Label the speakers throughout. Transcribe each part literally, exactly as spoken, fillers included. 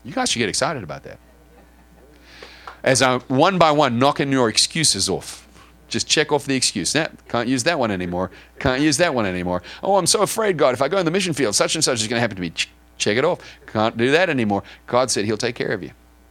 Speaker 1: You guys should get excited about that. As I'm one by one knocking your excuses off. Just check off the excuse. Nah, can't use that one anymore. Can't use that one anymore. Oh, I'm so afraid, God, if I go in the mission field, such and such is going to happen to me. Check it off. Can't do that anymore. God said he'll take care of you.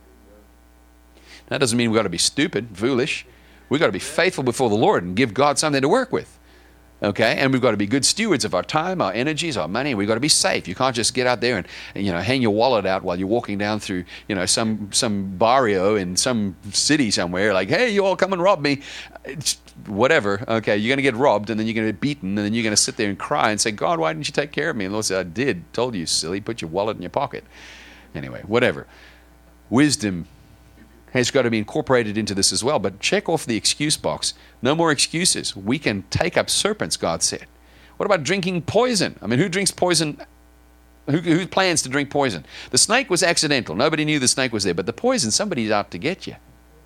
Speaker 1: That doesn't mean we've got to be stupid, foolish. We've got to be faithful before the Lord and give God something to work with. Okay? And we've got to be good stewards of our time, our energies, our money. We've got to be safe. You can't just get out there and, and you know, hang your wallet out while you're walking down through, you know, some some barrio in some city somewhere, like, hey, you all come and rob me. It's whatever. Okay, you're going to get robbed, and then you're going to get beaten, and then you're going to sit there and cry and say, God, why didn't you take care of me? And the Lord said, I did. Told you, silly. Put your wallet in your pocket. Anyway, whatever. Wisdom has got to be incorporated into this as well. But check off the excuse box. No more excuses. We can take up serpents, God said. What about drinking poison? I mean, who drinks poison? Who, who plans to drink poison? The snake was accidental. Nobody knew the snake was there. But the poison, somebody's out to get you.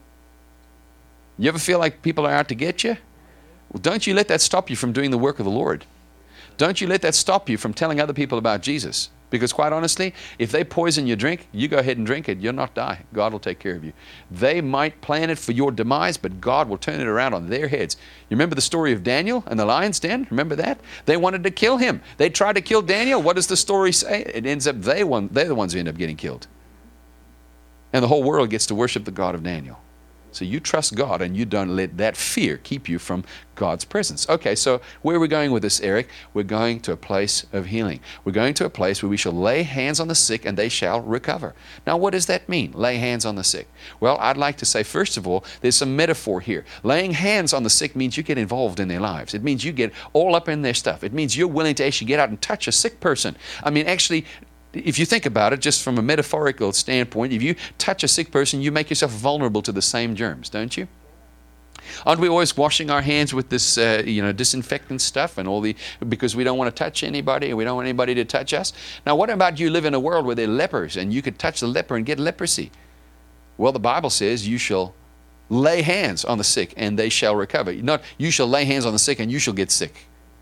Speaker 1: You ever feel like people are out to get you? Well, don't you let that stop you from doing the work of the Lord. Don't you let that stop you from telling other people about Jesus. Because quite honestly, if they poison your drink, you go ahead and drink it. You'll not die. God will take care of you. They might plan it for your demise, but God will turn it around on their heads. You remember the story of Daniel and the lion's den? Remember that? They wanted to kill him. They tried to kill Daniel. What does the story say? It ends up they won, they're the ones who end up getting killed. And the whole world gets to worship the God of Daniel. So you trust God and you don't let that fear keep you from God's presence. Okay, so where are we going with this, Eric? We're going to a place of healing. We're going to a place where we shall lay hands on the sick and they shall recover. Now, what does that mean, lay hands on the sick? Well, I'd like to say, first of all, there's some metaphor here. Laying hands on the sick means you get involved in their lives. It means you get all up in their stuff. It means you're willing to actually get out and touch a sick person. I mean, actually, if you think about it, just from a metaphorical standpoint, if you touch a sick person, you make yourself vulnerable to the same germs, don't you? Aren't we always washing our hands with this, uh, you know, disinfectant stuff and all the, because we don't want to touch anybody, we don't want anybody to touch us? Now, what about you live in a world where there are lepers and you could touch the leper and get leprosy? Well, the Bible says you shall lay hands on the sick and they shall recover. Not you shall lay hands on the sick and you shall get sick.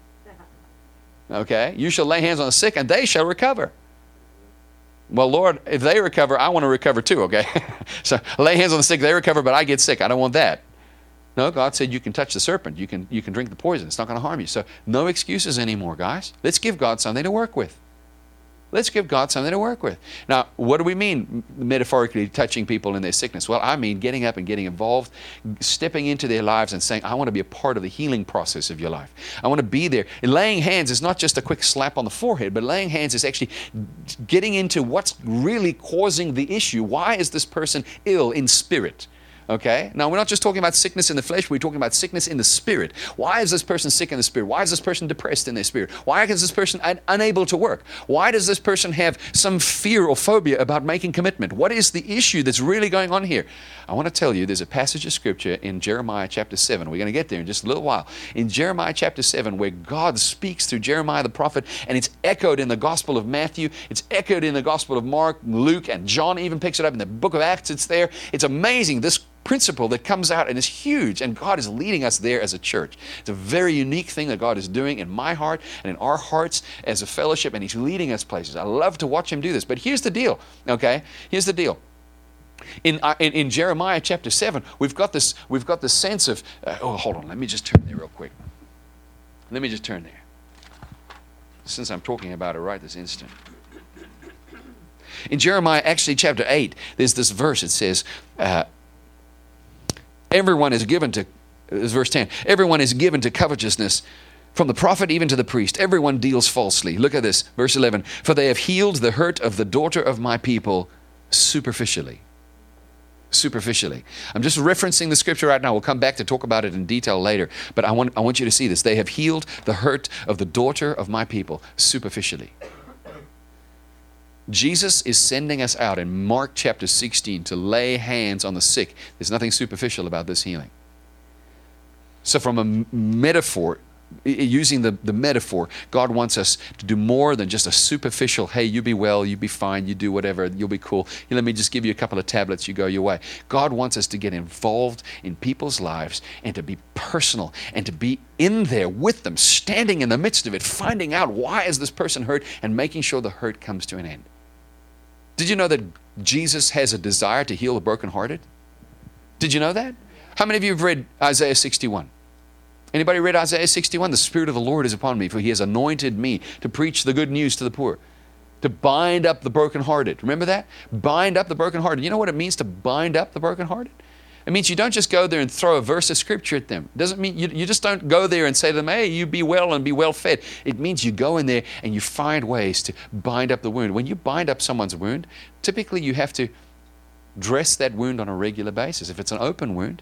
Speaker 1: Okay? You shall lay hands on the sick and they shall recover. Well, Lord, if they recover, I want to recover too, okay? So lay hands on the sick, they recover, but I get sick. I don't want that. No, God said you can touch the serpent. You can, you can drink the poison. It's not going to harm you. So no excuses anymore, guys. Let's give God something to work with. Let's give God something to work with. Now, what do we mean metaphorically touching people in their sickness? Well, I mean getting up and getting involved, stepping into their lives and saying, I want to be a part of the healing process of your life. I want to be there. And laying hands is not just a quick slap on the forehead, but laying hands is actually getting into what's really causing the issue. Why is this person ill in spirit? Okay? Now, we're not just talking about sickness in the flesh, we're talking about sickness in the spirit. Why is this person sick in the spirit? Why is this person depressed in their spirit? Why is this person un- unable to work? Why does this person have some fear or phobia about making commitment? What is the issue that's really going on here? I want to tell you, there's a passage of Scripture in Jeremiah chapter seven. We're going to get there in just a little while. In Jeremiah chapter seven, where God speaks through Jeremiah the prophet, and it's echoed in the Gospel of Matthew, it's echoed in the Gospel of Mark, Luke, and John even picks it up in the book of Acts. It's there. It's amazing. This principle that comes out and is huge, and God is leading us there as a church. It's a very unique thing that God is doing in my heart and in our hearts as a fellowship, and He's leading us places. I love to watch Him do this. But here's the deal, okay? Here's the deal. In, uh, in, in Jeremiah chapter seven, we've got this, we've got this sense of, uh, oh, hold on, let me just turn there real quick. Let me just turn there. Since I'm talking about it right this instant. In Jeremiah, actually chapter eight, there's this verse. It says, uh, everyone is given to, this is verse ten, everyone is given to covetousness, from the prophet even to the priest. Everyone deals falsely. Look at this, verse eleven. For they have healed the hurt of the daughter of my people superficially. Superficially. I'm just referencing the scripture right now. We'll come back to talk about it in detail later. But I want, I want you to see this. They have healed the hurt of the daughter of my people superficially. Jesus is sending us out in Mark chapter sixteen to lay hands on the sick. There's nothing superficial about this healing. So from a metaphor, using the, the metaphor, God wants us to do more than just a superficial, hey, you be well, you be fine, you do whatever, you'll be cool. Let me just give you a couple of tablets, you go your way. God wants us to get involved in people's lives and to be personal and to be in there with them, standing in the midst of it, finding out why is this person hurt and making sure the hurt comes to an end. Did you know that Jesus has a desire to heal the brokenhearted? Did you know that? How many of you have read Isaiah sixty-one? Anybody read Isaiah sixty-one? The Spirit of the Lord is upon me, for He has anointed me to preach the good news to the poor, to bind up the brokenhearted. Remember that? Bind up the brokenhearted. You know what it means to bind up the brokenhearted? It means you don't just go there and throw a verse of Scripture at them. It doesn't mean you, you just don't go there and say to them, hey, you be well and be well fed. It means you go in there and you find ways to bind up the wound. When you bind up someone's wound, typically you have to dress that wound on a regular basis. If it's an open wound,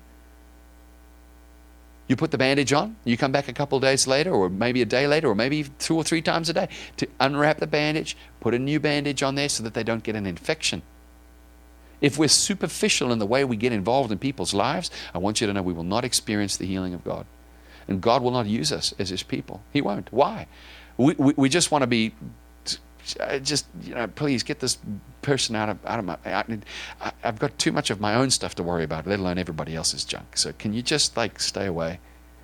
Speaker 1: you put the bandage on, you come back a couple of days later, or maybe a day later, or maybe two or three times a day to unwrap the bandage, put a new bandage on there so that they don't get an infection. If we're superficial in the way we get involved in people's lives, I want you to know we will not experience the healing of God. And God will not use us as His people. He won't. Why? We, we, we just want to be, just, you know, please get this person out of, out of my, I, I, I've got too much of my own stuff to worry about, let alone everybody else's junk. So can you just like stay away?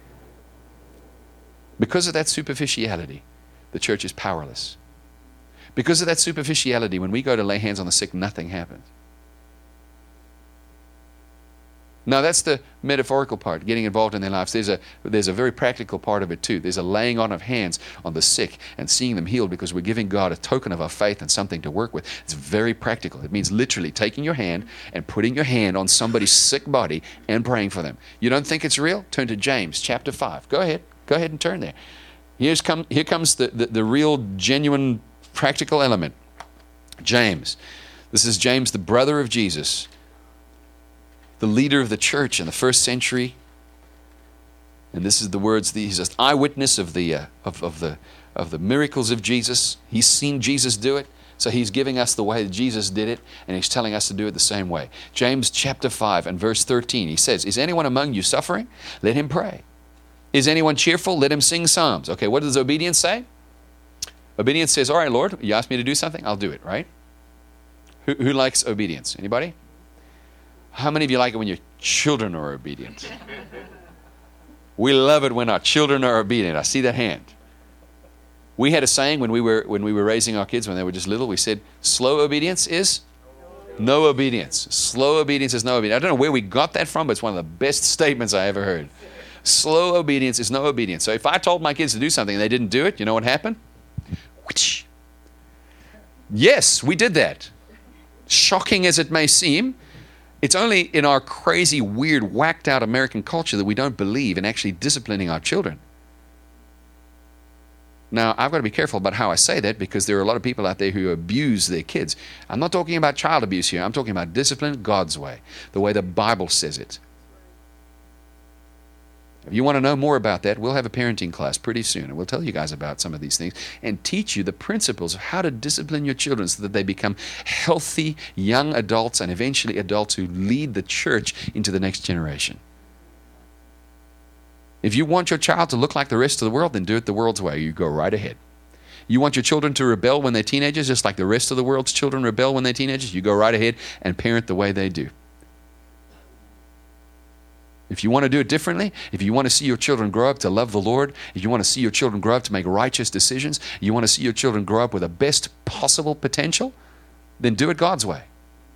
Speaker 1: Because of that superficiality, the church is powerless. Because of that superficiality, when we go to lay hands on the sick, nothing happens. Now, that's the metaphorical part, getting involved in their lives. There's a, there's a very practical part of it too. There's a laying on of hands on the sick and seeing them healed, because we're giving God a token of our faith and something to work with. It's very practical. It means literally taking your hand and putting your hand on somebody's sick body and praying for them. You don't think it's real? Turn to James chapter five. Go ahead. Go ahead and turn there. Here's come, here comes the, the, the real, genuine, practical element. James. This is James, the brother of Jesus, the leader of the church in the first century. And this is the words, the, he's an eyewitness of the, uh, of, of, the, of the miracles of Jesus. He's seen Jesus do it, so he's giving us the way that Jesus did it, and he's telling us to do it the same way. James chapter five and verse thirteen, he says, is anyone among you suffering? Let him pray. Is anyone cheerful? Let him sing psalms. Okay, what does obedience say? Obedience says, all right, Lord, you asked me to do something, I'll do it, right? Who, who likes obedience? Anybody? How many of you like it when your children are obedient? We love it when our children are obedient. I see that hand. We had a saying when we were when we were raising our kids when they were just little. We said, slow obedience is no obedience. Slow obedience is no obedience. I don't know where we got that from, but it's one of the best statements I ever heard. Slow obedience is no obedience. So if I told my kids to do something and they didn't do it, you know what happened? Whoosh. Yes, we did that. Shocking as it may seem, it's only in our crazy, weird, whacked out American culture that we don't believe in actually disciplining our children. Now, I've got to be careful about how I say that, because there are a lot of people out there who abuse their kids. I'm not talking about child abuse here. I'm talking about discipline God's way, the way the Bible says it. If you want to know more about that, we'll have a parenting class pretty soon, and we'll tell you guys about some of these things and teach you the principles of how to discipline your children so that they become healthy young adults and eventually adults who lead the church into the next generation. If you want your child to look like the rest of the world, then do it the world's way. You go right ahead. You want your children to rebel when they're teenagers, just like the rest of the world's children rebel when they're teenagers, you go right ahead and parent the way they do. If you want to do it differently, if you want to see your children grow up to love the Lord, if you want to see your children grow up to make righteous decisions, you want to see your children grow up with the best possible potential, then do it God's way.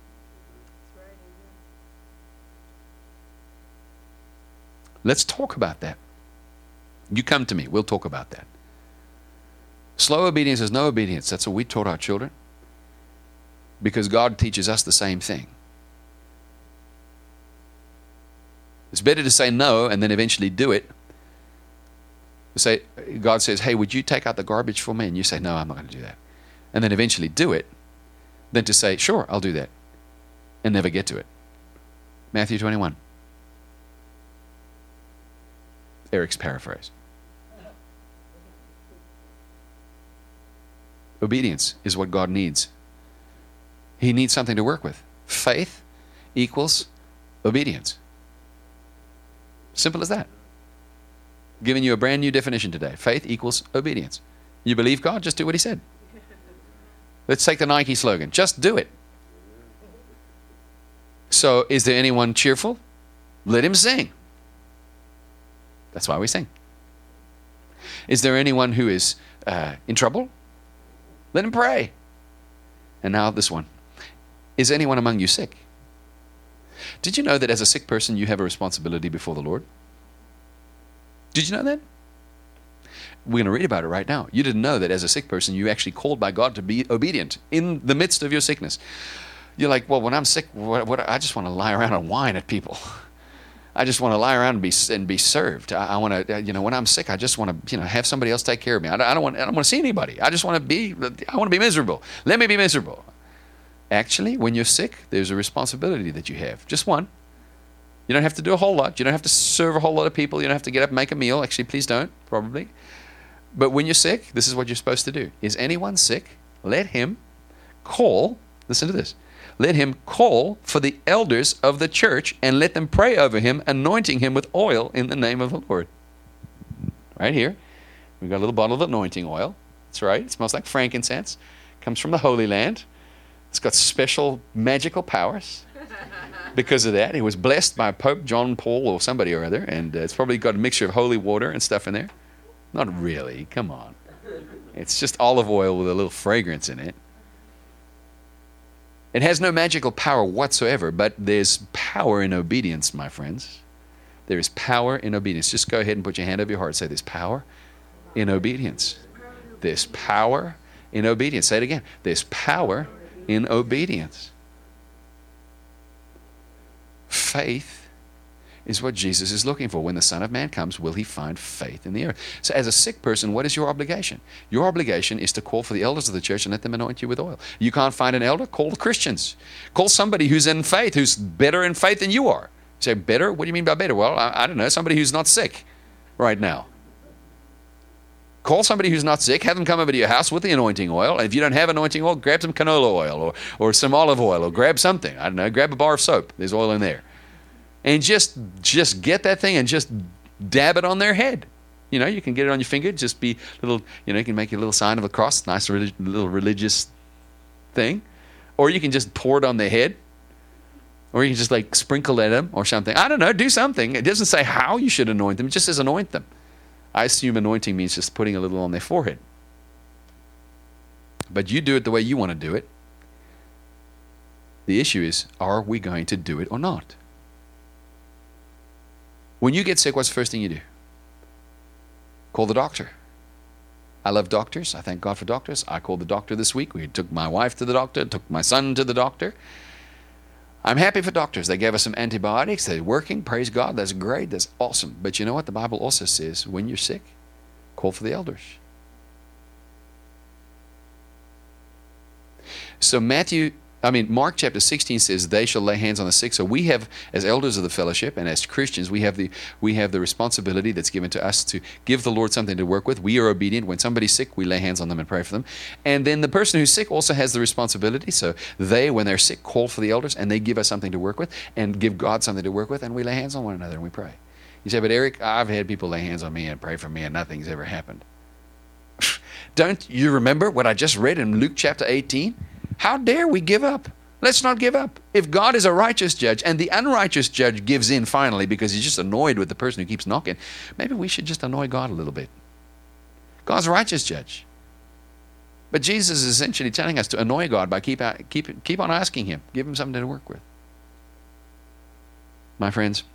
Speaker 1: Let's talk about that. You come to me, we'll talk about that. Slow obedience is no obedience. That's what we taught our children, because God teaches us the same thing. It's better to say no and then eventually do it. Say, God says, hey, would you take out the garbage for me? And you say, no, I'm not going to do that. And then eventually do it, than to say, sure, I'll do that, and never get to it. Matthew twenty-one. Eric's paraphrase. Obedience is what God needs. He needs something to work with. Faith equals obedience. Simple as that. Giving you a brand new definition today. Faith equals obedience. You believe God? Just do what He said. Let's take the Nike slogan. Just do it. So, is there anyone cheerful? Let him sing. That's why we sing. Is there anyone who is uh, in trouble? Let him pray. And now this one. Is anyone among you sick? Did you know that as a sick person, you have a responsibility before the Lord? Did you know that? We're going to read about it right now. You didn't know that as a sick person, you're actually called by God to be obedient in the midst of your sickness. You're like, well, when I'm sick, what, what, I just want to lie around and whine at people. I just want to lie around and be and be served. I, I want to, you know, when I'm sick, I just want to, you know, have somebody else take care of me. I don't, I don't want, I don't want to see anybody. I just want to be, I want to be miserable. Let me be miserable. Actually, when you're sick, there's a responsibility that you have. Just one. You don't have to do a whole lot. You don't have to serve a whole lot of people. You don't have to get up and make a meal. Actually, please don't, probably. But when you're sick, this is what you're supposed to do. Is anyone sick? Let him call, listen to this, let him call for the elders of the church and let them pray over him, anointing him with oil in the name of the Lord. Right here, we've got a little bottle of anointing oil. That's right. It smells like frankincense. Comes from the Holy Land. It's got special magical powers. Because of that, it was blessed by Pope John Paul or somebody or other, and uh, it's probably got a mixture of holy water and stuff in there. Not really. Come on. It's just olive oil with a little fragrance in it. It has no magical power whatsoever, but there's power in obedience, my friends. There is power in obedience. Just go ahead and put your hand over your heart. Say, there's power in obedience. There's power in obedience. Say it again. There's power in obedience. Faith is what Jesus is looking for. When the Son of Man comes, will he find faith in the earth? So as a sick person, what is your obligation? Your obligation is to call for the elders of the church and let them anoint you with oil. You can't find an elder? Call the Christians. Call somebody who's in faith, who's better in faith than you are. You say, better? What do you mean by better? Well, I, I don't know, somebody who's not sick right now. Call somebody who's not sick, have them come over to your house with the anointing oil. And if you don't have anointing oil, grab some canola oil or, or some olive oil or grab something. I don't know, grab a bar of soap. There's oil in there. And just just get that thing and just dab it on their head. You know, you can get it on your finger. Just be a little, you know, you can make a little sign of a cross, nice relig- little religious thing. Or you can just pour it on their head. Or you can just like sprinkle at them or something. I don't know, do something. It doesn't say how you should anoint them. It just says anoint them. I assume anointing means just putting a little on their forehead. But you do it the way you want to do it. The issue is, are we going to do it or not? When you get sick, what's the first thing you do? Call the doctor. I love doctors. I thank God for doctors. I called the doctor this week. We took my wife to the doctor, took my son to the doctor. I'm happy for doctors. They gave us some antibiotics. They're working. Praise God. That's great. That's awesome. But you know what? The Bible also says, when you're sick, call for the elders. So Matthew, I mean, Mark chapter sixteen says, they shall lay hands on the sick. So we have, as elders of the fellowship and as Christians, we have the we have the responsibility that's given to us to give the Lord something to work with. We are obedient. When somebody's sick, we lay hands on them and pray for them. And then the person who's sick also has the responsibility. So they, when they're sick, call for the elders and they give us something to work with and give God something to work with, and we lay hands on one another and we pray. You say, but Eric, I've had people lay hands on me and pray for me and nothing's ever happened. Don't you remember what I just read in Luke chapter eighteen? How dare we give up? Let's not give up. If God is a righteous judge and the unrighteous judge gives in finally because he's just annoyed with the person who keeps knocking, maybe we should just annoy God a little bit. God's a righteous judge. But Jesus is essentially telling us to annoy God by keep, keep, keep on asking him. Give him something to work with. My friends,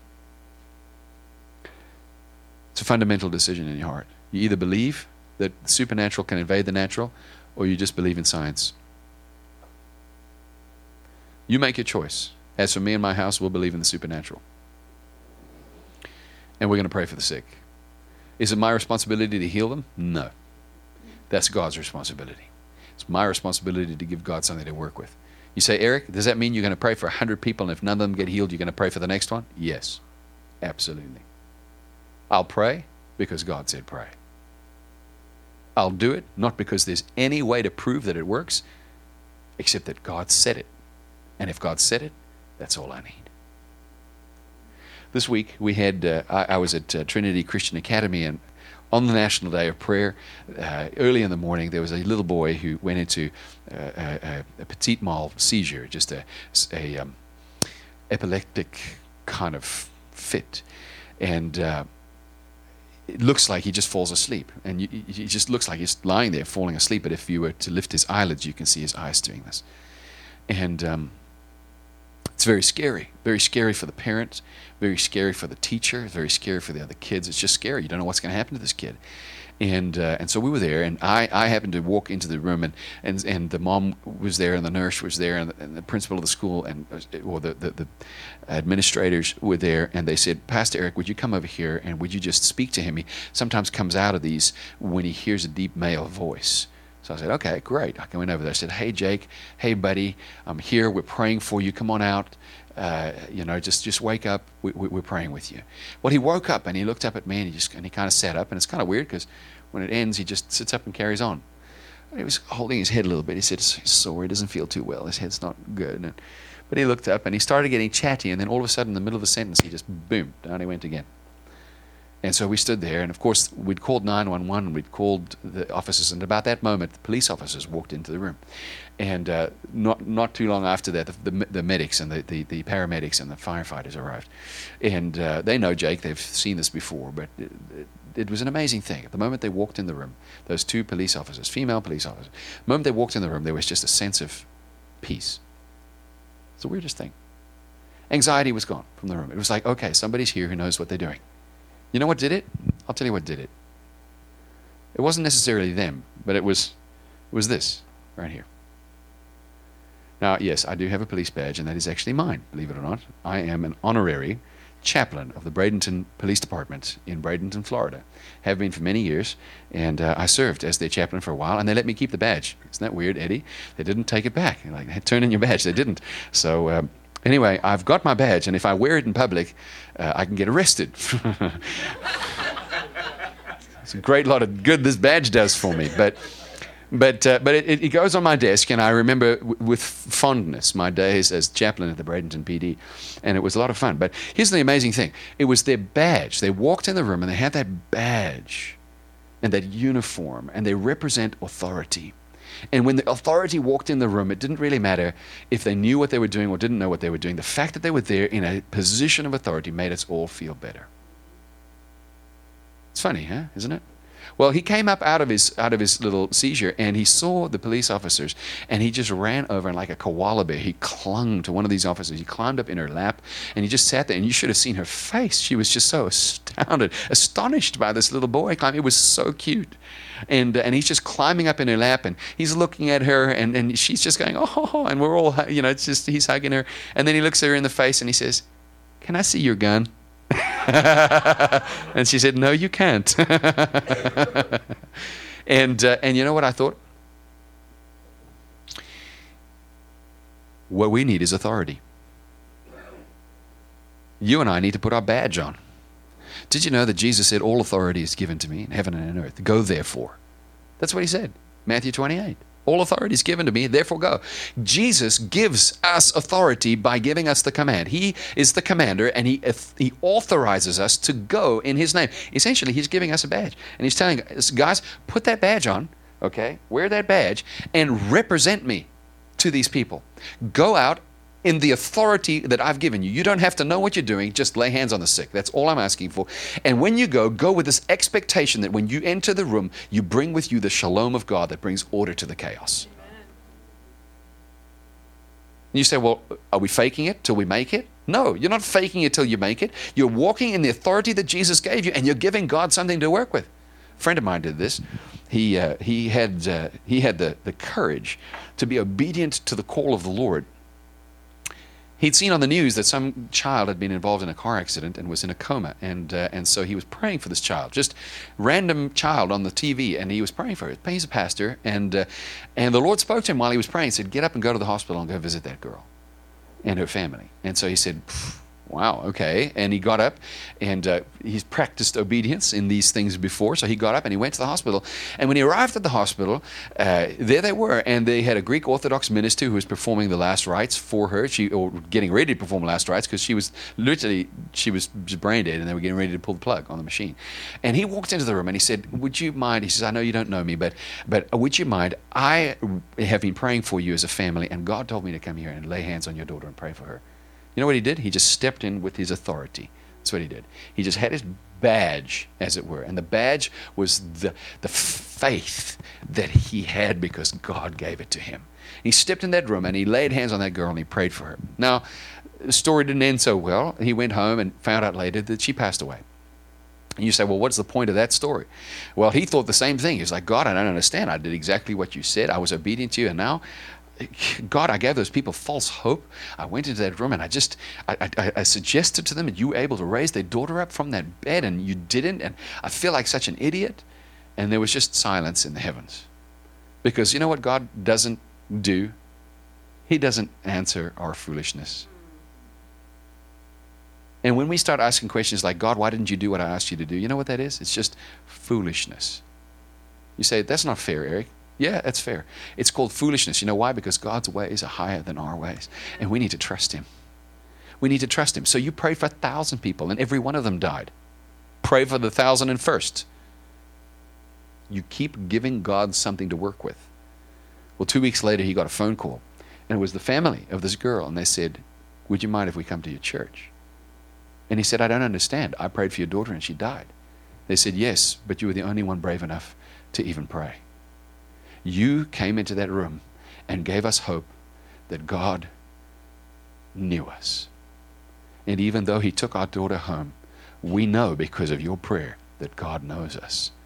Speaker 1: it's a fundamental decision in your heart. You either believe that the supernatural can invade the natural, or you just believe in science. You make your choice. As for me and my house, we'll believe in the supernatural. And we're going to pray for the sick. Is it my responsibility to heal them? No. That's God's responsibility. It's my responsibility to give God something to work with. You say, Eric, does that mean you're going to pray for one hundred people and if none of them get healed, you're going to pray for the next one? Yes, absolutely. I'll pray because God said pray. I'll do it not because there's any way to prove that it works, except that God said it. And if God said it, that's all I need. This week we had, uh, I, I was at uh, Trinity Christian Academy, and on the National Day of Prayer, uh, early in the morning, there was a little boy who went into uh, a, a petit mal seizure, just a, a um, epileptic kind of fit. And uh, it looks like he just falls asleep. And you, he just looks like he's lying there falling asleep, but if you were to lift his eyelids, you can see his eyes doing this. And um, It's very scary. Very scary for the parents. Very scary for the teacher. Very scary for the other kids. It's just scary. You don't know what's going to happen to this kid. And uh, and so we were there, and I, I happened to walk into the room, and, and, and the mom was there, and the nurse was there, and the, and the principal of the school, and or the, the, the administrators were there, and they said, Pastor Eric, would you come over here, and would you just speak to him? He sometimes comes out of these when he hears a deep male voice. So I said, okay, great. I went over there. I said, hey, Jake, hey, buddy, I'm here. We're praying for you. Come on out. Uh, you know, just just wake up. We, we, we're praying with you. Well, he woke up and he looked up at me and he just and he kind of sat up, and it's kind of weird because when it ends, he just sits up and carries on. And he was holding his head a little bit. He said, he's sore. He doesn't feel too well. His head's not good. And, but he looked up and he started getting chatty, and then all of a sudden, in the middle of the sentence, he just boom, down he went again. And so we stood there, and of course, we'd called nine one one, and we'd called the officers, and about that moment, the police officers walked into the room. And uh, not not too long after that, the, the, the medics and the, the, the paramedics and the firefighters arrived. And uh, they know Jake, they've seen this before, but it, it, it was an amazing thing. At the moment they walked in the room, those two police officers, female police officers, the moment they walked in the room, there was just a sense of peace. It's the weirdest thing. Anxiety was gone from the room. It was like, okay, somebody's here who knows what they're doing. You know what did it? I'll tell you what did it. It wasn't necessarily them, but it was it was this right here. Now, yes, I do have a police badge, and that is actually mine, believe it or not. I am an honorary chaplain of the Bradenton Police Department in Bradenton, Florida. Have been for many years, and uh, I served as their chaplain for a while, and they let me keep the badge. Isn't that weird, Eddie? They didn't take it back. Like, turn in your badge. They didn't. So um, anyway, I've got my badge, and if I wear it in public, uh, I can get arrested. It's a great lot of good this badge does for me. But but uh, but it, it goes on my desk, and I remember w- with fondness my days as chaplain at the Bradenton P D, and it was a lot of fun. But here's the amazing thing. It was their badge. They walked in the room, and they had that badge and that uniform, and they represent authority. And when the authority walked in the room, it didn't really matter if they knew what they were doing or didn't know what they were doing. The fact that they were there in a position of authority made us all feel better. It's funny, huh? Isn't it? Well, he came up out of his out of his little seizure, and he saw the police officers, and he just ran over, and like a koala bear, he clung to one of these officers. He climbed up in her lap, and he just sat there, and you should have seen her face. She was just so astounded, astonished by this little boy climbing. It was so cute. And uh, and he's just climbing up in her lap, and he's looking at her, and, and she's just going, oh, and we're all, you know, it's just, he's hugging her. And then he looks at her in the face, and he says, can I see your gun? And she said, no, you can't. and uh, and you know what I thought? What we need is authority. You and I need to put our badge on. Did you know that Jesus said, all authority is given to me in heaven and in earth? Go therefore. That's what he said. Matthew twenty-eight. All authority is given to me, therefore go. Jesus gives us authority by giving us the command. He is the commander, and he, he authorizes us to go in his name. Essentially, he's giving us a badge. And he's telling us, guys, put that badge on, okay? Wear that badge and represent me to these people. Go out in the authority that I've given you. You don't have to know what you're doing. Just lay hands on the sick. That's all I'm asking for. And when you go, go with this expectation that when you enter the room, you bring with you the shalom of God that brings order to the chaos. Amen. You say, well, are we faking it till we make it? No, you're not faking it till you make it. You're walking in the authority that Jesus gave you, and you're giving God something to work with. A friend of mine did this. He uh, he had uh, he had the, the courage to be obedient to the call of the Lord. He'd seen on the news that some child had been involved in a car accident and was in a coma, and uh, and so he was praying for this child, just random child on the T V, and he was praying for it. He's a pastor, and uh, and the Lord spoke to him while he was praying. He said, "Get up and go to the hospital and go visit that girl and her family." And so he said, wow, okay. And he got up, and uh, he's practiced obedience in these things before. So he got up and he went to the hospital. And when he arrived at the hospital, uh, there they were. And they had a Greek Orthodox minister who was performing the last rites for her, she or getting ready to perform the last rites, because she was literally, she was just brain dead, and they were getting ready to pull the plug on the machine. And he walked into the room and he said, would you mind, he says, I know you don't know me, but, but would you mind, I have been praying for you as a family, and God told me to come here and lay hands on your daughter and pray for her. You know what he did? He just stepped in with his authority. That's what he did. He just had his badge, as it were. And the badge was the, the faith that he had because God gave it to him. He stepped in that room and he laid hands on that girl and he prayed for her. Now, the story didn't end so well. He went home and found out later that she passed away. And you say, well, what's the point of that story? Well, he thought the same thing. He was like, God, I don't understand. I did exactly what you said. I was obedient to you. And now, God, I gave those people false hope. I went into that room and I just, I, I, I suggested to them, and you were able to raise their daughter up from that bed, and you didn't. And I feel like such an idiot. And there was just silence in the heavens. Because you know what God doesn't do? He doesn't answer our foolishness. And when we start asking questions like, God, why didn't you do what I asked you to do? You know what that is? It's just foolishness. You say, that's not fair, Eric. Yeah, that's fair. It's called foolishness. You know why? Because God's ways are higher than our ways. And we need to trust him. We need to trust him. So you prayed for a thousand people and every one of them died. Pray for the thousand and first. You keep giving God something to work with. Well, two weeks later, he got a phone call. And it was the family of this girl. And they said, would you mind if we come to your church? And he said, I don't understand. I prayed for your daughter and she died. They said, yes, but you were the only one brave enough to even pray. You came into that room and gave us hope that God knew us. And even though he took our daughter home, we know because of your prayer that God knows us.